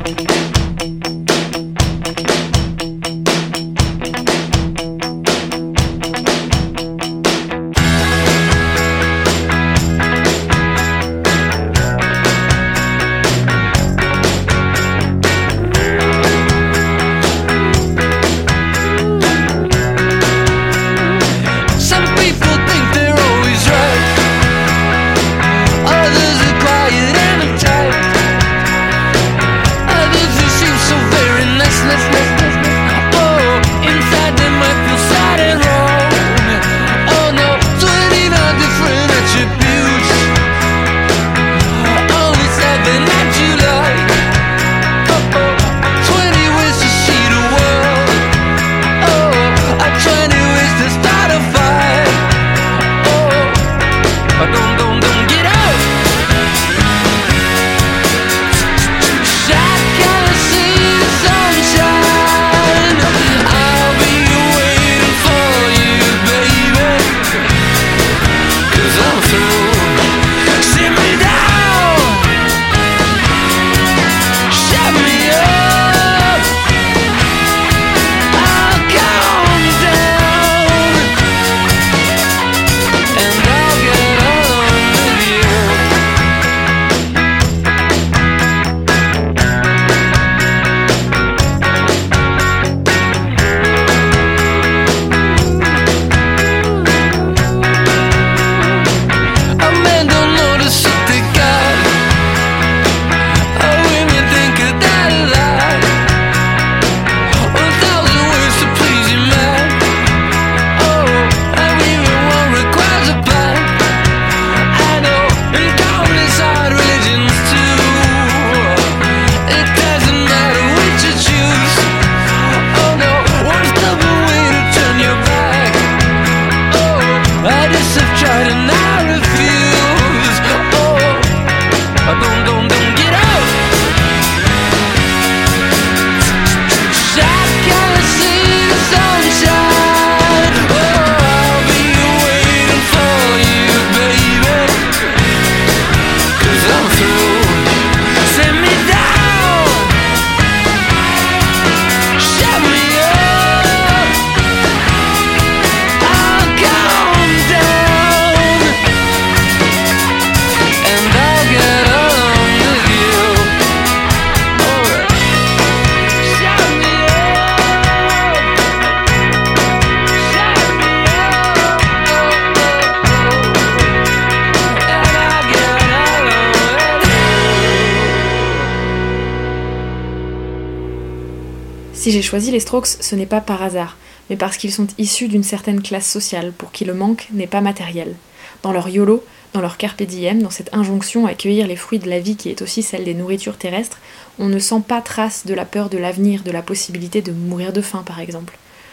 Si j'ai choisi les Strokes, ce n'est pas par hasard, mais parce qu'ils sont issus d'une certaine classe sociale, pour qui le manque n'est pas matériel. Dans leur YOLO, dans leur carpe diem, dans cette injonction à cueillir les fruits de la vie qui est aussi celle des nourritures terrestres, on ne sent pas trace de la peur de l'avenir, de la possibilité de mourir de faim par exemple.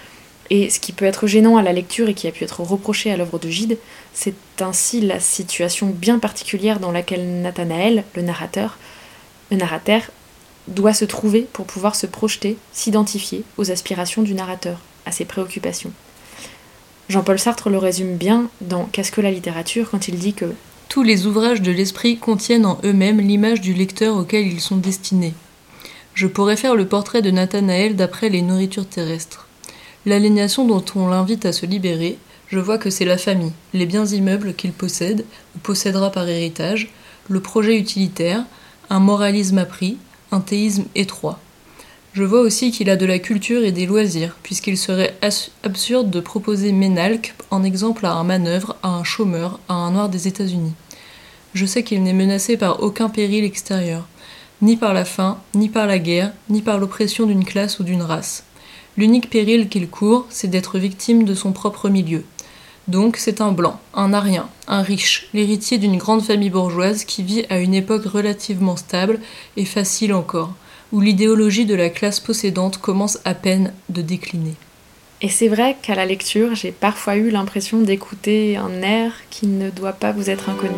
Et ce qui peut être gênant à la lecture et qui a pu être reproché à l'œuvre de Gide, c'est ainsi la situation bien particulière dans laquelle Nathanaël, le narrateur, doit se trouver pour pouvoir se projeter, s'identifier aux aspirations du narrateur, à ses préoccupations. Jean-Paul Sartre le résume bien dans Qu'est-ce que la littérature quand il dit que tous les ouvrages de l'esprit contiennent en eux-mêmes l'image du lecteur auquel ils sont destinés. Je pourrais faire le portrait de Nathanaël d'après les nourritures terrestres. L'aliénation dont on l'invite à se libérer, je vois que c'est la famille, les biens immeubles qu'il possède ou possédera par héritage, le projet utilitaire, un moralisme appris, un théisme étroit. Je vois aussi qu'il a de la culture et des loisirs, puisqu'il serait absurde de proposer Ménalque en exemple à un manœuvre, à un chômeur, à un noir des États-Unis. Je sais qu'il n'est menacé par aucun péril extérieur, ni par la faim, ni par la guerre, ni par l'oppression d'une classe ou d'une race. L'unique péril qu'il court, c'est d'être victime de son propre milieu. Donc c'est un blanc, un arien, un riche, l'héritier d'une grande famille bourgeoise qui vit à une époque relativement stable et facile encore, où l'idéologie de la classe possédante commence à peine de décliner. Et c'est vrai qu'à la lecture, j'ai parfois eu l'impression d'écouter un air qui ne doit pas vous être inconnu.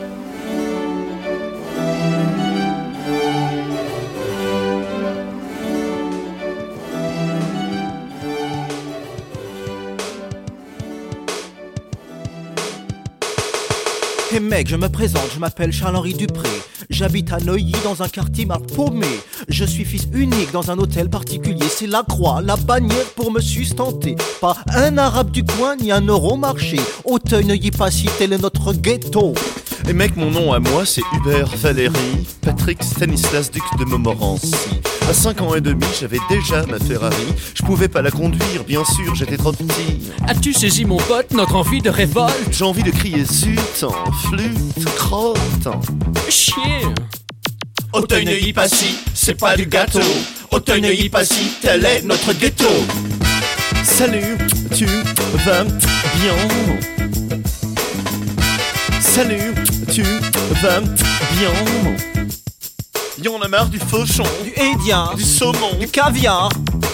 Hey mec, je me présente, je m'appelle Charles-Henri Dupré. J'habite à Neuilly dans un quartier mal paumé. Je suis fils unique dans un hôtel particulier. C'est la croix, la bannière pour me sustenter. Pas un arabe du coin ni un euro marché. Auteuil-Neuilly-Passy, tel est notre ghetto. Et mec, mon nom à moi, c'est Hubert Valéry, Patrick Stanislas, duc de Montmorency. À 5 ans et demi, j'avais déjà ma Ferrari. Je pouvais pas la conduire, bien sûr, j'étais trop petit. As-tu saisi, mon pote, notre envie de révolte? J'ai envie de crier zut, en flûte, crotte. Chier. Auteuil-Neuilly-Passy, c'est pas du gâteau. Auteuil-Neuilly-Passy, tel est notre ghetto. Salut, tu vas bien? Salut, tu vas bien? Y'en a marre du fauchon, du hédien, du saumon, du caviar.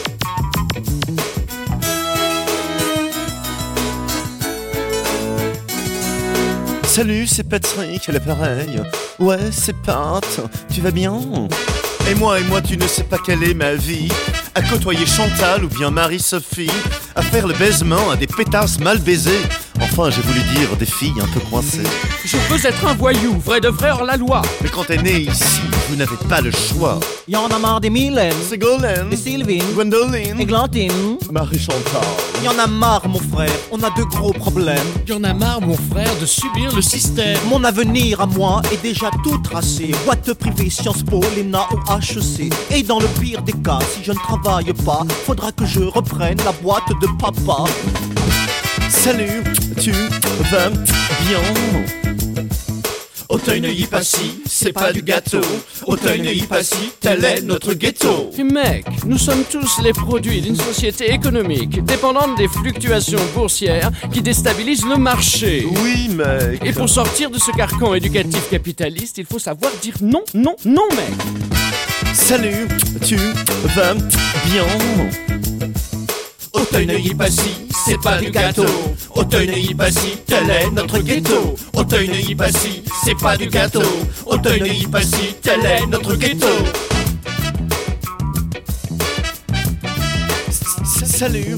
Salut, c'est Patrick à l'appareil. Ouais, c'est Pat, tu vas bien? Et moi, tu ne sais pas quelle est ma vie. À côtoyer Chantal ou bien Marie-Sophie. À faire le baisement à des pétasses mal baisées. Enfin, j'ai voulu dire des filles un peu coincées. Je veux être un voyou, vrai de vrai hors la loi. Mais quand t'es né ici, vous n'avez pas le choix. Y'en a marre des Mylène, Ségolène, des Sylvine, Gwendoline, Églantine, Marie-Chantal. Y'en a marre, mon frère, on a de gros problèmes. Y'en a marre, mon frère, de subir le système. Mon avenir à moi est déjà tout tracé. Boîte privée, Sciences Po, l'ENA ou HEC. Et dans le pire des cas, si je ne travaille pas, faudra que je reprenne la boîte de papa. Salut, tu vas bien? Auteuil-Neuilly-Passy, c'est pas du gâteau. Auteuil-Neuilly-Passy, tel est notre ghetto. Et mec, nous sommes tous les produits d'une société économique dépendante des fluctuations boursières qui déstabilisent le marché. Oui, mec. Et pour sortir de ce carcan éducatif capitaliste, il faut savoir dire non, non, non, mec. Salut, tu vas bien? Auteuil-Neuilly-Passy, c'est pas du gâteau. Auteuil-Neuilly-Passy, tel est notre ghetto. Auteuil-Neuilly-Passy, c'est pas du gâteau. Auteuil-Neuilly-Passy, tel est notre ghetto. Salut.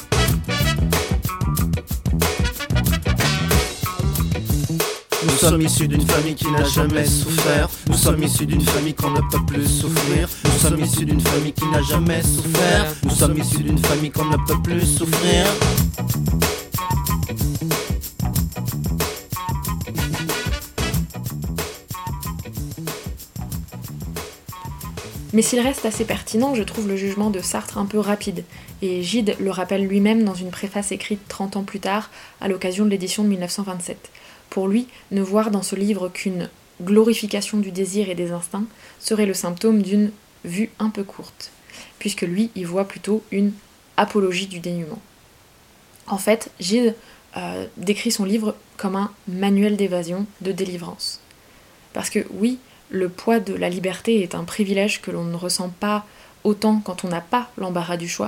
Nous sommes issus d'une famille qui n'a jamais souffert. Nous sommes issus d'une famille qu'on ne peut plus souffrir. Nous sommes issus d'une famille qui n'a jamais souffert. Nous sommes issus d'une famille qu'on ne peut plus souffrir. Mais s'il reste assez pertinent, je trouve le jugement de Sartre un peu rapide, et Gide le rappelle lui-même dans une préface écrite 30 ans plus tard, à l'occasion de l'édition de 1927. Pour lui, ne voir dans ce livre qu'une glorification du désir et des instincts serait le symptôme d'une vue un peu courte, puisque lui, il voit plutôt une apologie du dénuement. En fait, Gide décrit son livre comme un manuel d'évasion, de délivrance. Parce que oui, le poids de la liberté est un privilège que l'on ne ressent pas autant quand on n'a pas l'embarras du choix,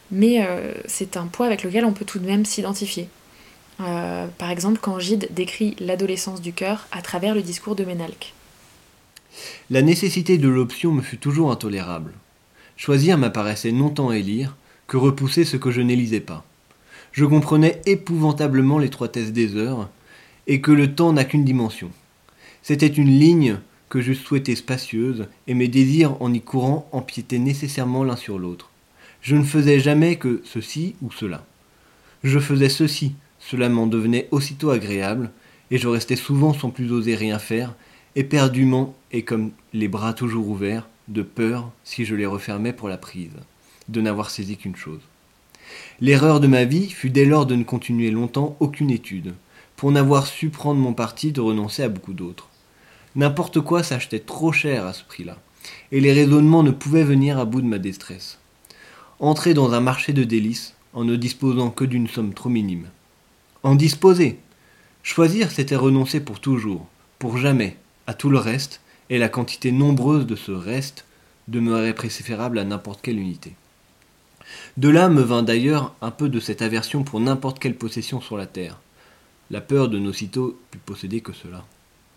mais c'est un poids avec lequel on peut tout de même s'identifier. Par exemple, quand Gide décrit l'adolescence du cœur à travers le discours de Ménalque. La nécessité de l'option me fut toujours intolérable. Choisir m'apparaissait non tant élire que repousser ce que je n'élisais pas. Je comprenais épouvantablement l'étroitesse des heures et que le temps n'a qu'une dimension. C'était une ligne que j'eusse souhaitée spacieuse et mes désirs en y courant empiétaient nécessairement l'un sur l'autre. Je ne faisais jamais que ceci ou cela. Je faisais ceci, cela m'en devenait aussitôt agréable et je restais souvent sans plus oser rien faire, éperdument et comme les bras toujours ouverts, de peur, si je les refermais pour la prise, de n'avoir saisi qu'une chose. L'erreur de ma vie fut dès lors de ne continuer longtemps aucune étude, pour n'avoir su prendre mon parti de renoncer à beaucoup d'autres. N'importe quoi s'achetait trop cher à ce prix-là, et les raisonnements ne pouvaient venir à bout de ma détresse. Entrer dans un marché de délices en ne disposant que d'une somme trop minime. En disposer. Choisir, c'était renoncer pour toujours, pour jamais, à tout le reste, et la quantité nombreuse de ce reste demeurait préférable à n'importe quelle unité. De là me vint d'ailleurs un peu de cette aversion pour n'importe quelle possession sur la terre, la peur de n'aussitôt plus posséder que cela.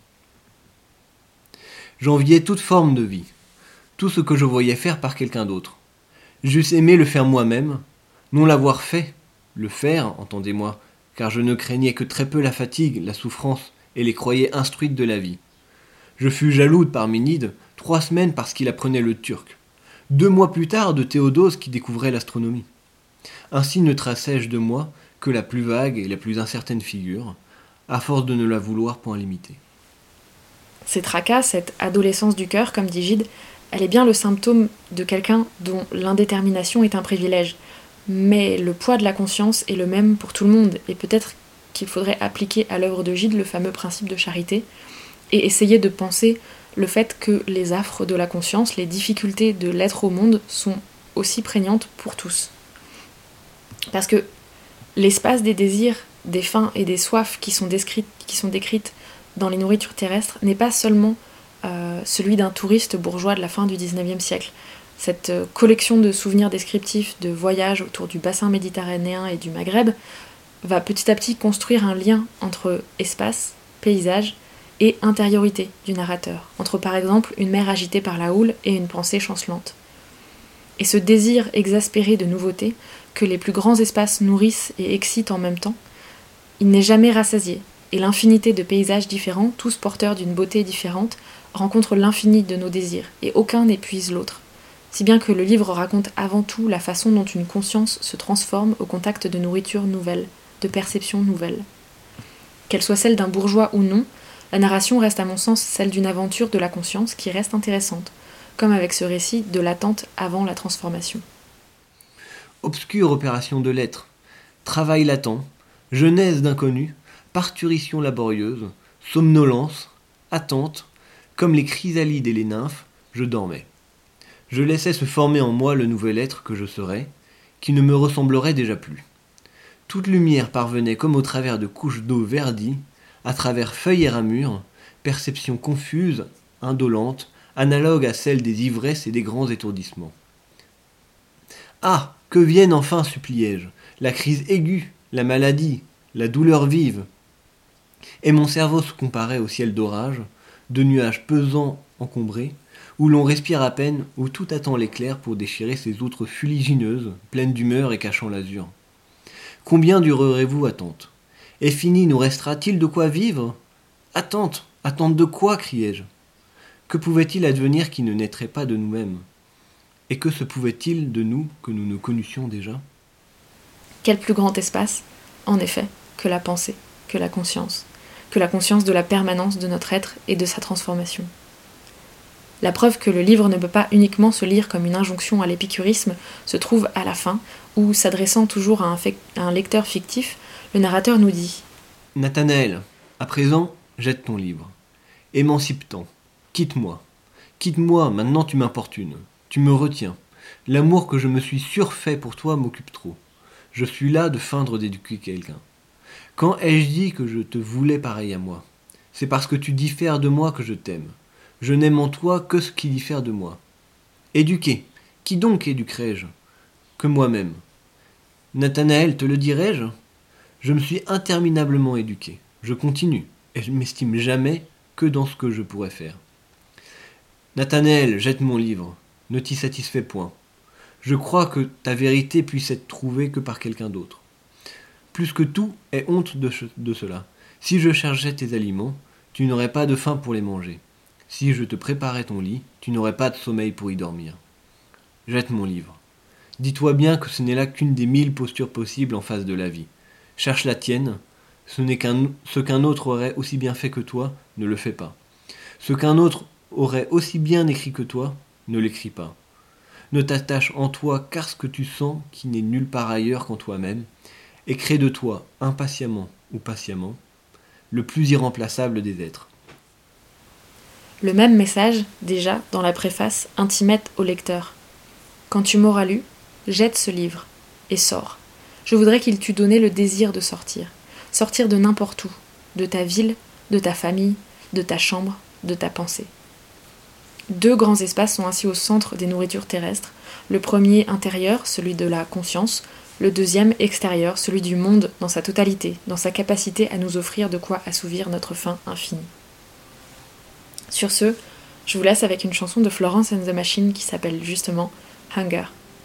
J'enviais toute forme de vie, tout ce que je voyais faire par quelqu'un d'autre. J'eusse aimé le faire moi-même, non l'avoir fait, le faire, entendez-moi, car je ne craignais que très peu la fatigue, la souffrance, et les croyais instruites de la vie. Je fus jaloux de Parménide 3 semaines parce qu'il apprenait le turc. 2 mois plus tard de Théodose qui découvrait l'astronomie. Ainsi ne traçai-je de moi que la plus vague et la plus incertaine figure, à force de ne la vouloir point limiter. Ces tracas, cette adolescence du cœur, comme dit Gide, elle est bien le symptôme de quelqu'un dont l'indétermination est un privilège. Mais le poids de la conscience est le même pour tout le monde, et peut-être qu'il faudrait appliquer à l'œuvre de Gide le fameux principe de charité, et essayer de penser le fait que les affres de la conscience, les difficultés de l'être au monde sont aussi prégnantes pour tous. Parce que l'espace des désirs, des faims et des soifs qui sont décrites dans les nourritures terrestres n'est pas seulement celui d'un touriste bourgeois de la fin du XIXe siècle. Cette collection de souvenirs descriptifs de voyages autour du bassin méditerranéen et du Maghreb va petit à petit construire un lien entre espace, paysage et intériorité du narrateur, entre par exemple une mer agitée par la houle et une pensée chancelante. Et ce désir exaspéré de nouveauté que les plus grands espaces nourrissent et excitent en même temps, il n'est jamais rassasié, et l'infinité de paysages différents, tous porteurs d'une beauté différente, rencontre l'infini de nos désirs, et aucun n'épuise l'autre. Si bien que le livre raconte avant tout la façon dont une conscience se transforme au contact de nourritures nouvelles, de perceptions nouvelles. Qu'elle soit celle d'un bourgeois ou non, la narration reste à mon sens celle d'une aventure de la conscience qui reste intéressante, comme avec ce récit de l'attente avant la transformation. Obscure opération de l'être, travail latent, genèse d'inconnu, parturition laborieuse, somnolence, attente, comme les chrysalides et les nymphes, je dormais. Je laissais se former en moi le nouvel être que je serais, qui ne me ressemblerait déjà plus. Toute lumière parvenait comme au travers de couches d'eau verdies, à travers feuilles et ramures, perception confuse, indolente, analogue à celle des ivresses et des grands étourdissements. Ah, que vienne enfin, suppliai-je, la crise aiguë, la maladie, la douleur vive. Et mon cerveau se comparait au ciel d'orage, de nuages pesants encombrés, où l'on respire à peine, où tout attend l'éclair pour déchirer ces outres fuligineuses, pleines d'humeur et cachant l'azur. Combien durerez-vous, attente? Et fini, nous restera-t-il de quoi vivre? Attente, attente de quoi, criai-je? Que pouvait-il advenir qui ne naîtrait pas de nous-mêmes? Et que se pouvait-il de nous que nous ne connussions déjà? Quel plus grand espace, en effet, que la pensée, que la conscience de la permanence de notre être et de sa transformation. La preuve que le livre ne peut pas uniquement se lire comme une injonction à l'épicurisme se trouve à la fin, où, s'adressant toujours à un lecteur fictif, le narrateur nous dit « Nathanaël, à présent, jette ton livre. Émancipe-t'en. Quitte-moi. Quitte-moi, maintenant tu m'importunes. Tu me retiens. L'amour que je me suis surfait pour toi m'occupe trop. Je suis là de feindre d'éduquer quelqu'un. Quand ai-je dit que je te voulais pareil à moi? C'est parce que tu diffères de moi que je t'aime. Je n'aime en toi que ce qui diffère de moi. Éduquer. Qui donc éduquerai-je? Que moi-même. Nathanaël, te le dirai-je ? Je me suis interminablement éduqué. Je continue, et je ne m'estime jamais que dans ce que je pourrais faire. Nathanaël, jette mon livre. Ne t'y satisfais point. Je crois que ta vérité puisse être trouvée que par quelqu'un d'autre. Plus que tout, aie honte de cela. Si je cherchais tes aliments, tu n'aurais pas de faim pour les manger. Si je te préparais ton lit, tu n'aurais pas de sommeil pour y dormir. Jette mon livre. Dis-toi bien que ce n'est là qu'une des 1000 postures possibles en face de la vie. Cherche la tienne. Ce qu'un autre aurait aussi bien fait que toi, ne le fais pas. Ce qu'un autre aurait aussi bien écrit que toi, ne l'écris pas. Ne t'attache en toi qu'à ce que tu sens qui n'est nulle part ailleurs qu'en toi-même, et crée de toi, impatiemment ou patiemment, le plus irremplaçable des êtres. Le même message, déjà, dans la préface, intimait au lecteur. Quand tu m'auras lu, jette ce livre et sors. Je voudrais qu'il t'eût donné le désir de sortir. Sortir de n'importe où, de ta ville, de ta famille, de ta chambre, de ta pensée. 2 grands espaces sont ainsi au centre des nourritures terrestres. Le premier intérieur, celui de la conscience. Le deuxième extérieur, celui du monde dans sa totalité, dans sa capacité à nous offrir de quoi assouvir notre faim infinie. Sur ce, je vous laisse avec une chanson de Florence and the Machine qui s'appelle justement Hunger.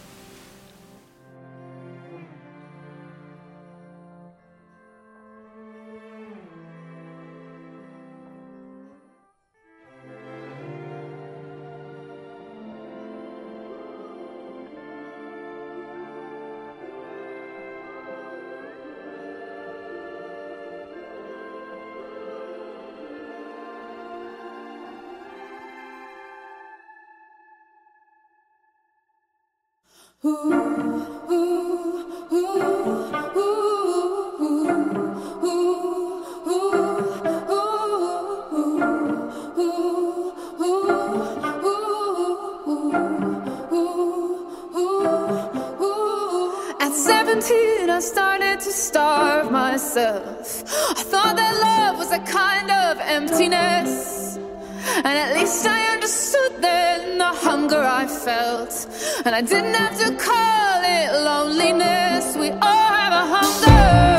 At 17, I started to starve myself. I thought that love was a kind of emptiness. And at least I understood then the hunger I felt. And I didn't have to call it loneliness. We all have a hunger.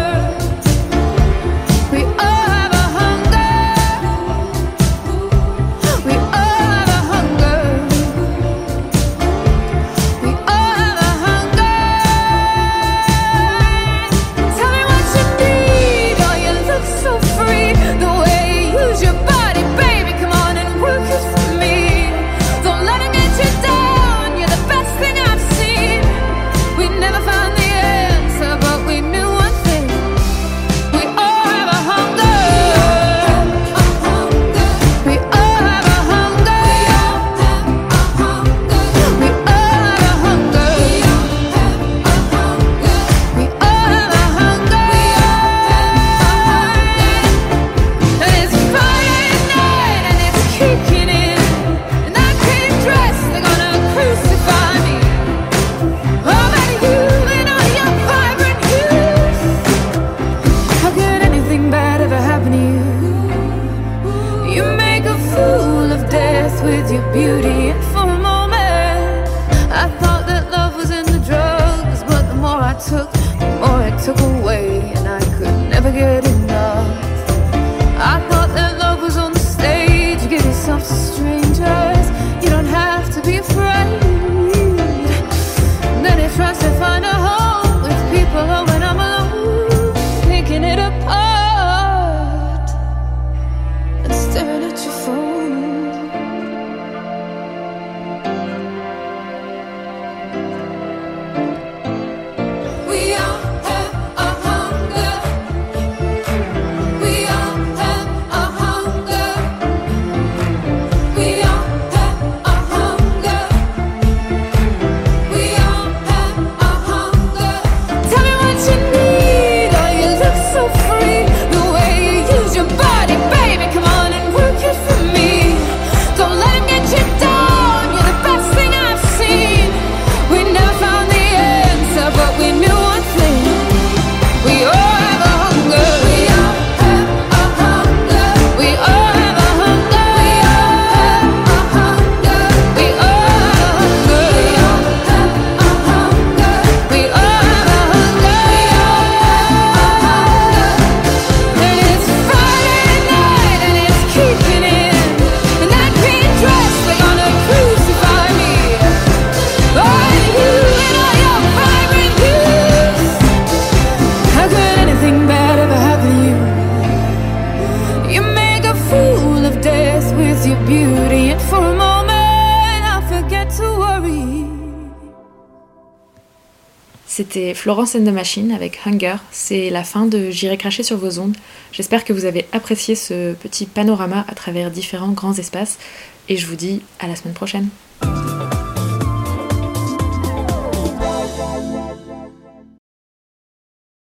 We all have a hunger. We all have a hunger. We all have a hunger. Tell me what you need. Oh, you look so free. The way you use your body, baby. Come on and work it for me. Don't let it get you down. You're the best thing I've seen. We never found the answer, but we knew C'était Florence and the Machine avec Hunger. C'est la fin de J'irai cracher sur vos ondes. J'espère que vous avez apprécié ce petit panorama à travers différents grands espaces et je vous dis à la semaine prochaine.